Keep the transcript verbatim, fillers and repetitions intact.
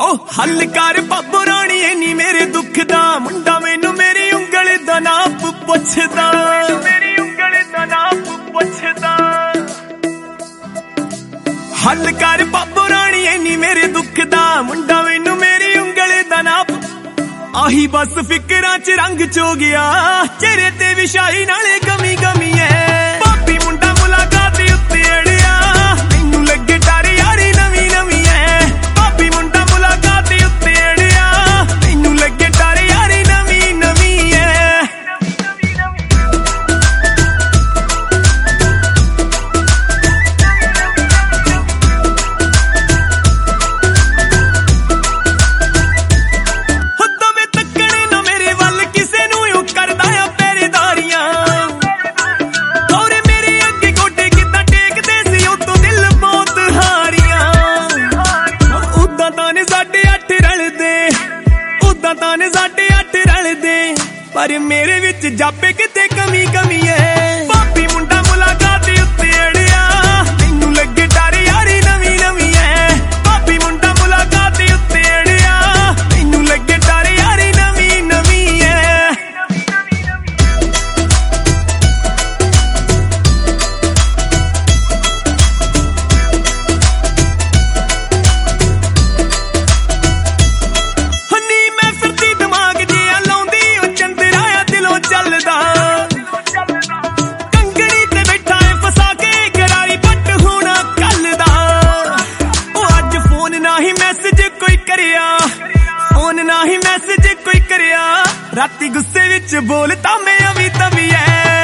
हल कर बाबू राणी नी मेरे दुख दा मुंडा मैनू मेरी उंगल दा नाप पुछदा मेरी उंगल दा नाप पुछदा हल कर बाबू राणी नी मेरे दुख दा मुंडा मैनू मेरी उंगल दा नाप आही बस फिकरां च रंग चो गया चेहरे ते विछाई नाले गमी गमी है भाभी मुंडा मुलाकात उत्ते अड़िया मैनू लगे डर यारी नवी नवी है भाभी मुंडा मुलाकात उत्ते अड़िया मैनू लगे डर यारी नवी नवी है पर मेरे विच जापे किते कमी कमी है भाभी मुंडा मुलाकात उत्ते अड़िया मैनू लगे डर यारी नवी नवी है भाभी मुंडा मुलाकात उत्ते अड़िया मैनू लगे डर यारी नवी नवी है हनी मैं फिरती दिमाग जिया लाउंदी चलदा कंगड़ी ते बैठा है फसा के करारी पट होना कल दा ओ अज फोन ना ही मैसेज कोई करिया फोन ना ही मैसेज कोई करिया राती गुस्से विच बोलता मैं अभी तभी है